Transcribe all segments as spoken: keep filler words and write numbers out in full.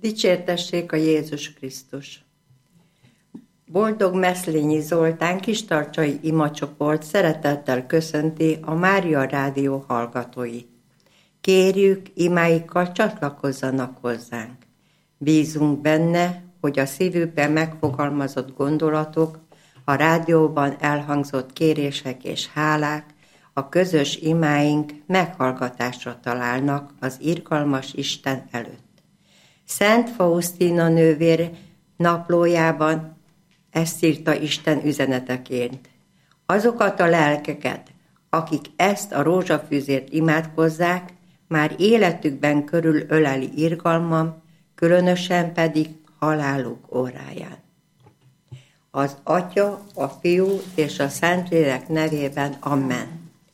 Dicsértessék a Jézus Krisztus! Boldog Meszlényi Zoltán Kistarcsai imacsoport szeretettel köszönti a Mária Rádió hallgatóit. Kérjük, imáikkal csatlakozzanak hozzánk. Bízunk benne, hogy a szívükben megfogalmazott gondolatok, a rádióban elhangzott kérések és hálák, a közös imáink meghallgatásra találnak az irgalmas Isten előtt. Szent Faustina nővér naplójában ezt írta Isten üzeneteként. Azokat a lelkeket, akik ezt a rózsafűzért imádkozzák, már életükben körül öleli irgalmam, különösen pedig haláluk óráján. Az Atya, a Fiú és a Szentlélek nevében Amen.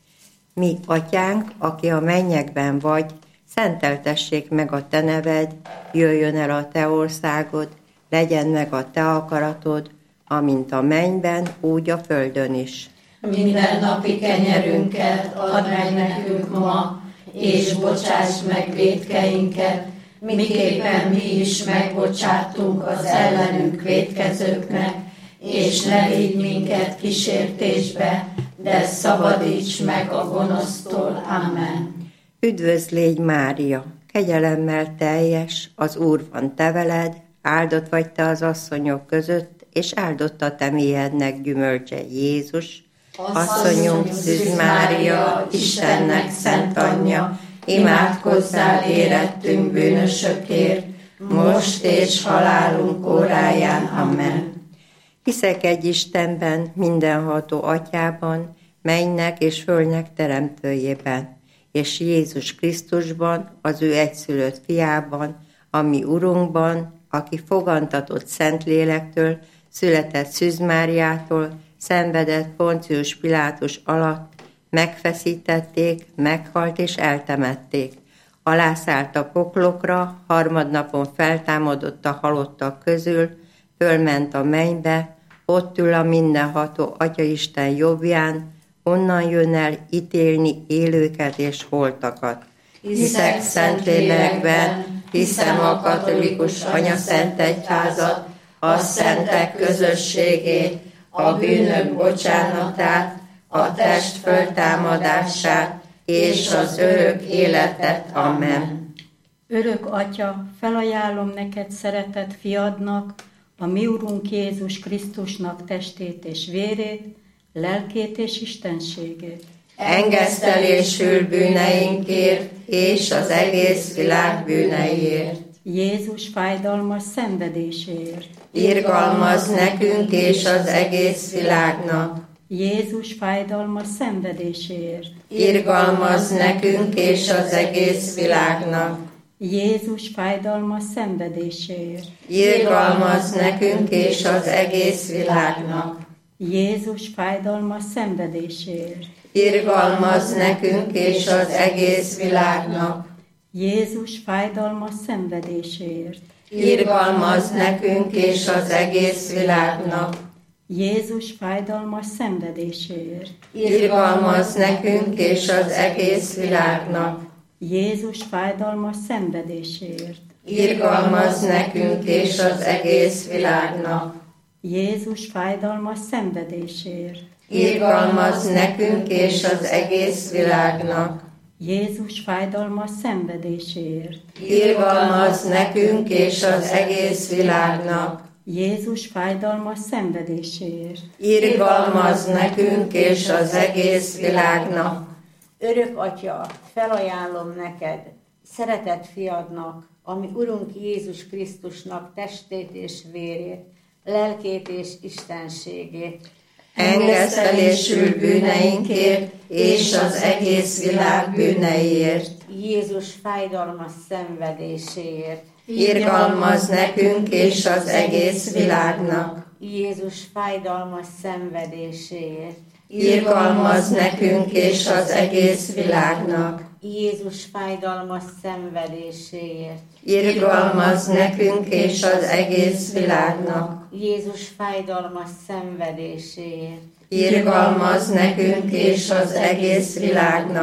Mi, Atyánk, aki a mennyekben vagy, szenteltessék meg a te neved, jöjjön el a te országod, legyen meg a te akaratod, amint a mennyben, úgy a földön is. Minden napi kenyerünket add meg nekünk ma, és bocsáss meg vétkeinket, miképpen mi is megbocsátunk az ellenünk vétkezőknek, és ne vigy minket kísértésbe, de szabadíts meg a gonosztól. Amen. Üdvözl légy, Mária, kegyelemmel teljes, az Úr van te veled, áldott vagy te az asszonyok között, és áldott a te méhednek gyümölcse, Jézus. Asszonyunk, Szűz Mária, Istennek szent anyja, imádkozzál érettünk bűnösökért, most és halálunk óráján. Amen. Hiszek egy Istenben, mindenható Atyában, mennynek és földnek teremtőjében, és Jézus Krisztusban, az ő egyszülött fiában, a mi Urunkban, aki fogantatott Szentlélektől, született Szűz Máriától, szenvedett Poncius Pilátus alatt, megfeszítették, meghalt és eltemették. Alászállt a poklokra, harmadnapon feltámadott a halottak közül, fölment a mennybe, ott ül a mindenható Atyaisten jobbján, onnan jön el ítélni élőket és holtakat. Hiszek Szentlélekben, hiszem a katolikus anyaszent egyházat, a szentek közösségét, a bűnök bocsánatát, a test föltámadását és az örök életet. Amen. Örök Atya, felajánlom neked szeretett fiadnak, a mi Urunk Jézus Krisztusnak testét és vérét, lelkét és istenségét. Engesztelésül bűneinkért és az egész világ bűneiért. Jézus fájdalmas szenvedéséért. Irgalmazz nekünk és az egész világnak. Jézus fájdalmas szenvedéséért. Irgalmazz nekünk és az egész világnak. Jézus fájdalmas szenvedéséért. Irgalmazz nekünk és az egész világnak. Jézus fájdalmas szenvedéséért. Irgalmazz nekünk és az egész világnak. Jézus fájdalmas szenvedéséért. Irgalmazz nekünk és az egész világnak. Jézus fájdalmas szenvedéséért. Irgalmazz nekünk és az egész világnak. Jézus fájdalmas szenvedéséért. Irgalmazz nekünk és az egész világnak. Jézus fájdalmas szenvedéséért. Irgalmazz nekünk és az egész világnak. Jézus fájdalmas szenvedéséért. Irgalmazz nekünk és az egész világnak. Jézus fájdalmas szenvedéséért. Irgalmazz nekünk és az egész világnak. Örök Atya, felajánlom neked, szeretett fiadnak, ami Urunk Jézus Krisztusnak testét és vérét, lelkét és istenségét. Engesztelésül bűneinkért és az egész világ bűneiért. Jézus fájdalmas szenvedéséért. Irgalmazz nekünk és az egész világnak. Jézus fájdalmas szenvedéséért. Irgalmazz nekünk és az egész világnak. Jézus fájdalmas szenvedéséért. Irgalmazz nekünk és az egész világnak. Jézus fájdalmas szenvedéséért. Irgalmazz nekünk és az egész világnak.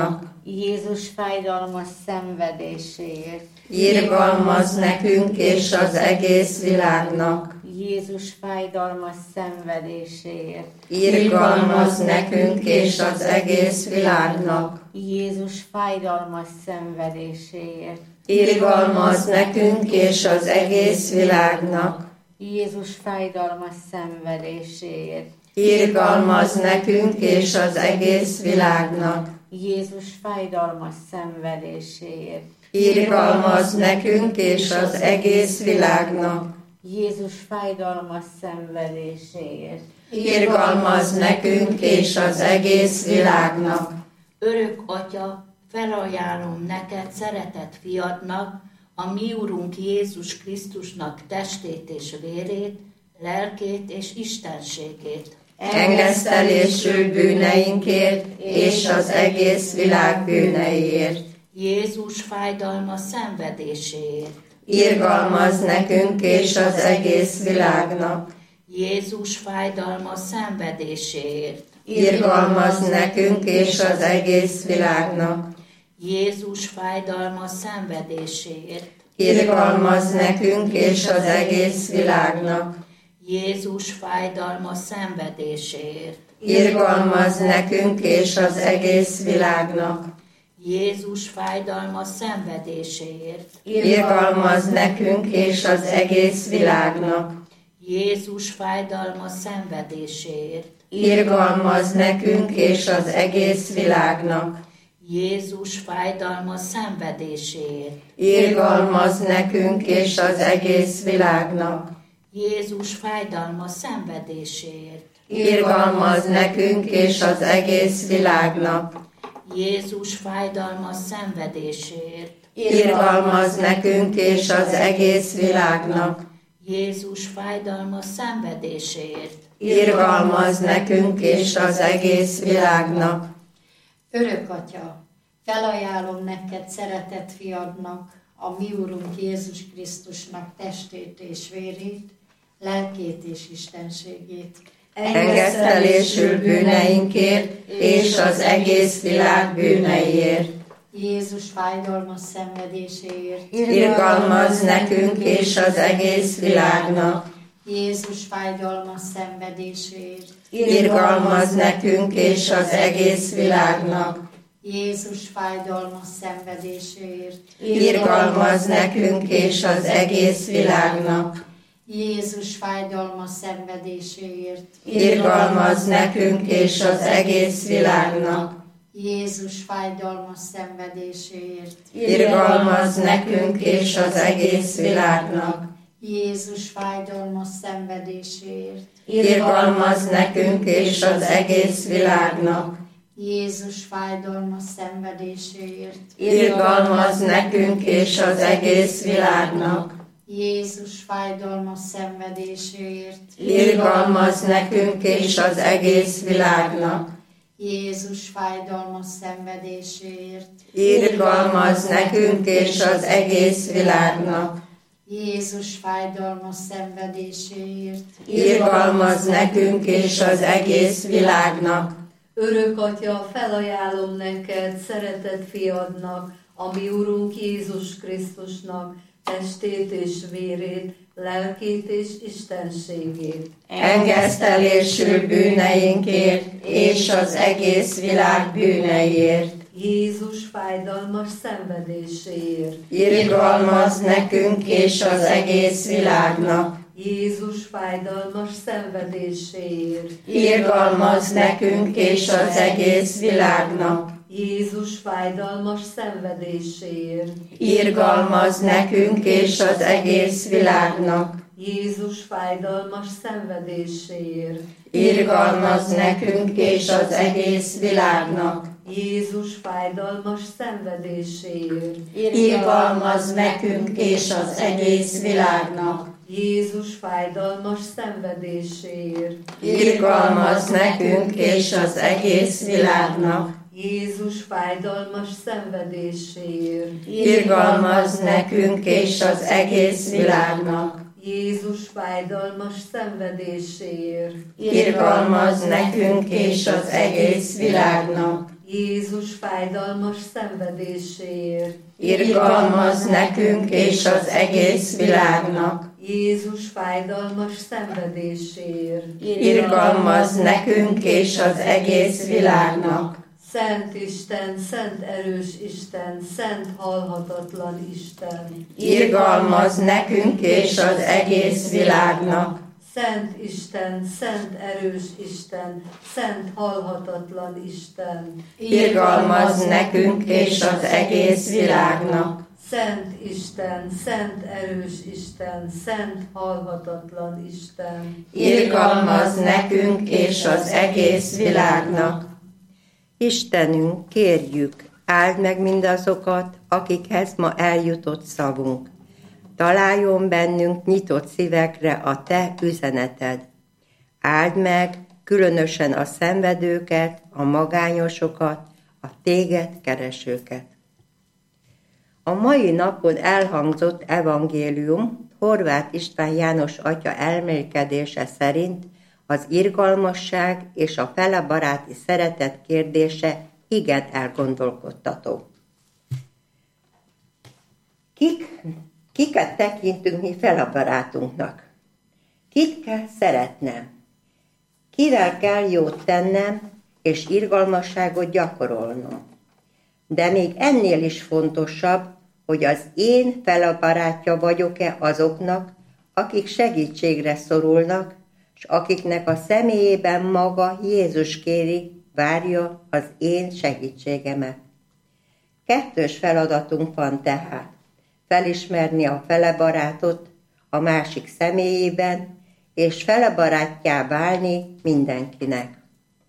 Jézus fájdalmas szenvedéséért. Irgalmaz nekünk és az egész világnak. Jézus fájdalmas szenvedéséért. Irgalmaz nekünk és az egész világnak. Jézus fájdalmas szenvedéséért. Irgalmaz nekünk és az egész világnak. Jézus fájdalmas szenvedéséért. Irgalmaz nekünk és az egész világnak. Jézus fájdalmas szenvedéséért. Irgalmaz nekünk és az egész világnak. Jézus fájdalmas szenvedéséért. Irgalmaz nekünk és az egész világnak. Örök Atya, felajánlom neked szeretett fiadnak, a mi Urunk Jézus Krisztusnak testét és vérét, lelkét és istenségét. Engesztelésül bűneinkért és az egész világ bűneiért. Jézus fájdalma szenvedéséért. Irgalmaz nekünk és az egész világnak. Jézus fájdalma szenvedéséért. Irgalmaz nekünk és az egész világnak. Jézus fájdalma szenvedéséért. Irgalmaz nekünk és az egész világnak. Jézus fájdalma szenvedéséért. Irgalmaz nekünk és az egész világnak. Jézus fájdalma szenvedéséért. Irgalmaz nekünk és az egész világnak. Jézus fájdalma szenvedéséért. Irgalmaz nekünk és az egész világnak. Jézus fájdalma szenvedéséért. Irgalmaz nekünk és az egész világnak. Jézus fájdalma szenvedéséért. Irgalmaz nekünk és az egész világnak. Jézus fájdalma szenvedéséért. Irgalmaz nekünk és az egész világnak. Jézus fájdalma szenvedéséért. Irgalmaz nekünk és az egész világnak. Örök Atya, felajánlom neked szeretett fiadnak, a mi Urunk Jézus Krisztusnak testét és vérét, lelkét és istenségét. Engesztelésül bűneinkért és az egész világ bűneiért. Jézus fájdalmas szenvedéséért. Irgalmaz nekünk és az egész világnak. Jézus fájdalmas szenvedéséért. Irgalmaz nekünk és az egész világnak. Jézus fájdalmas szenvedéséért. Irgalmaz nekünk és az egész világnak. Jézus fájdalmas szenvedéséért. Irgalmaz nekünk és az egész világnak. Jézus fájdalmas szenvedéséért. Irgalmaz nekünk és az egész világnak. Jézus fájdalmas szenvedéséért. Irgalmaz nekünk és az egész világnak. Jézus fájdalmas szenvedéséért. Irgalmaz nekünk és az egész világnak. Jézus fájdalmas szenvedéséért. Irgalmaz nekünk és az egész világnak. Jézus fájdalmas szenvedéséért. Irgalmaz nekünk és az egész világnak. Jézus fájdalmas szenvedéséért. Irgalmaz nekünk és az egész világnak. Örök Atya, felajánlom neked, szeretett fiadnak, a mi Urunk Jézus Krisztusnak testét és vérét, lelkét és istenségét. Engesztelésül bűneinkért és az egész világ bűneiért. Jézus fájdalmas szenvedéséért. Irgalmaz nekünk és az egész világnak. Jézus fájdalmas szenvedéséért. Irgalmaz nekünk és az egész világnak. Jézus fájdalmas szenvedéséért. Irgalmaz nekünk és az egész világnak. Jézus fájdalmas szenvedéséért. Irgalmaz nekünk és az egész világnak. Jézus fájdalmas szenvedéséért. Irgalmaz nekünk és az egész világnak. Jézus fájdalmas szenvedéséért. Irgalmaz nekünk és az egész világnak. Jézus fájdalmas szenvedéséért. Irgalmaz nekünk és az egész világnak. Jézus fájdalmas szenvedéséért. Irgalmaz nekünk és az egész világnak. Jézus fájdalmas szenvedéséért. Irgalmaz nekünk és az egész világnak. Jézus fájdalmas szenvedéséért. Irgalmaz nekünk és az egész világnak. Szent Isten, szent erős Isten, szent halhatatlan Isten. Irgalmaz nekünk és az egész világnak. Szent Isten, szent erős Isten, szent halhatatlan Isten. Irgalmaz nekünk és az egész világnak. Szent Isten, szent erős Isten, szent halhatatlan Isten. Irgalmaz nekünk és az egész világnak. Istenünk, kérjük, áld meg mindazokat, akikhez ma eljutott szavunk. Találjon bennünk nyitott szívekre a Te üzeneted. Áld meg különösen a szenvedőket, a magányosokat, a Téged keresőket. A mai napon elhangzott evangélium Horváth István János atya elmélkedése szerint az irgalmasság és a felebaráti szeretet kérdése igen elgondolkodtató. Kik, kiket tekintünk mi felebarátunknak? Kit kell szeretnem? Kivel kell jót tennem és irgalmasságot gyakorolnom? De még ennél is fontosabb, hogy az én felebarátja vagyok-e azoknak, akik segítségre szorulnak, és akiknek a személyében maga Jézus kéri, várja az én segítségemet. Kettős feladatunk van tehát, felismerni a felebarátot a másik személyében, és felebarátjá válni mindenkinek.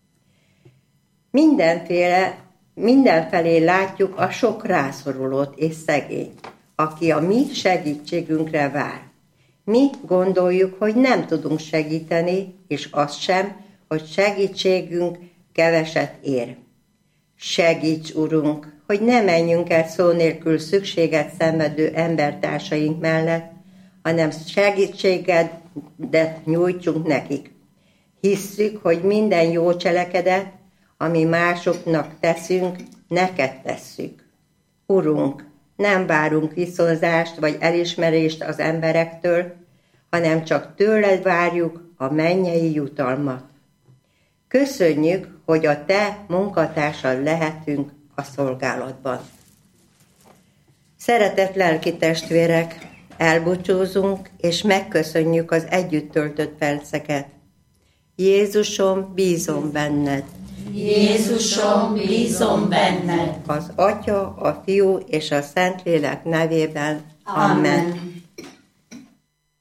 Mindenféle, mindenfelé látjuk a sok rászorulót és szegényt, aki a mi segítségünkre vár. Mi gondoljuk, hogy nem tudunk segíteni, és az sem, hogy segítségünk keveset ér. Segíts, Urunk, hogy ne menjünk el szó nélkül szükséget szenvedő embertársaink mellett, hanem segítségedet nyújtsunk nekik. Hisszük, hogy minden jó cselekedet, ami másoknak teszünk, neked tesszük. Urunk, nem várunk viszonzást vagy elismerést az emberektől, hanem csak tőled várjuk a mennyei jutalmat. Köszönjük, hogy a te munkatársad lehetünk a szolgálatban. Szeretett lelki testvérek, elbúcsúzunk és megköszönjük az együtt töltött perceket. Jézusom, bízom benned. Jézusom, bízom benned. Az Atya, a Fiú és a Szentlélek nevében. Amen.